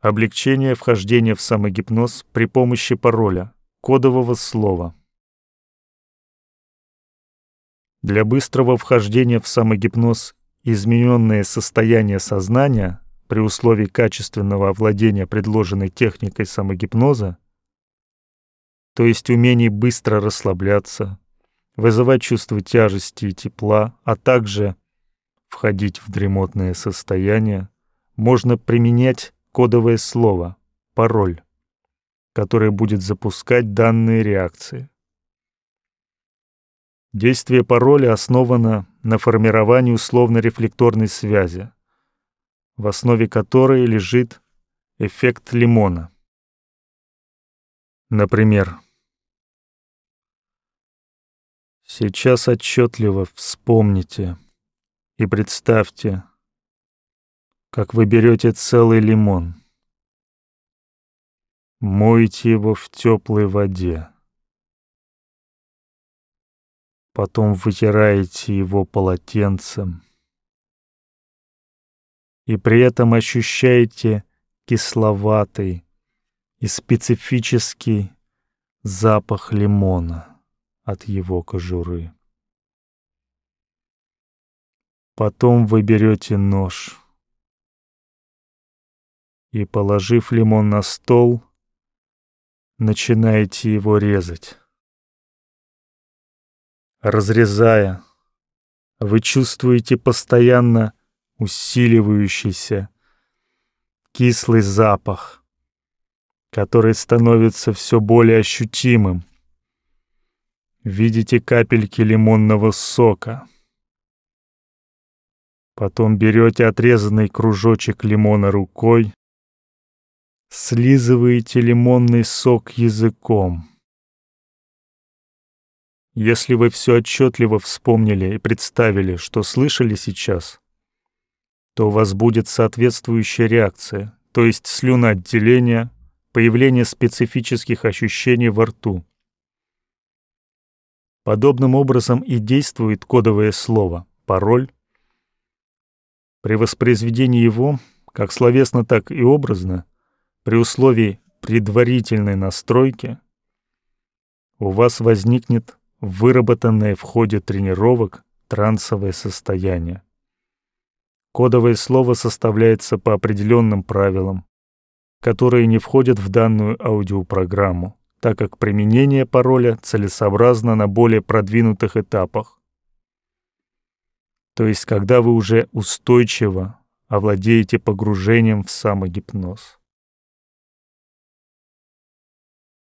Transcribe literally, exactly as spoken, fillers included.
Облегчение вхождения в самогипноз при помощи пароля, кодового слова. Для быстрого вхождения в самогипноз измененное состояние сознания при условии качественного овладения предложенной техникой самогипноза, то есть умений быстро расслабляться, вызывать чувство тяжести и тепла, а также входить в дремотное состояние, можно применять кодовое слово, пароль, который будет запускать данные реакции. Действие пароля основано на формировании условно-рефлекторной связи, в основе которой лежит эффект лимона. Например, сейчас отчетливо вспомните и представьте, как вы берете целый лимон, моете его в теплой воде, потом вытираете его полотенцем и при этом ощущаете кисловатый и специфический запах лимона от его кожуры. Потом вы берете нож и, положив лимон на стол, начинаете его резать. Разрезая, вы чувствуете постоянно усиливающийся кислый запах, который становится все более ощутимым. Видите капельки лимонного сока. Потом берете отрезанный кружочек лимона рукой, слизываете лимонный сок языком. Если вы все отчетливо вспомнили и представили, что слышали сейчас, то у вас будет соответствующая реакция, то есть слюноотделение, появление специфических ощущений во рту. Подобным образом и действует кодовое слово, пароль. При воспроизведении его, как словесно, так и образно, при условии предварительной настройки, у вас возникнет выработанное в ходе тренировок трансовое состояние. Кодовое слово составляется по определенным правилам, которые не входят в данную аудиопрограмму, так как применение пароля целесообразно на более продвинутых этапах. То есть, когда вы уже устойчиво овладеете погружением в самогипноз.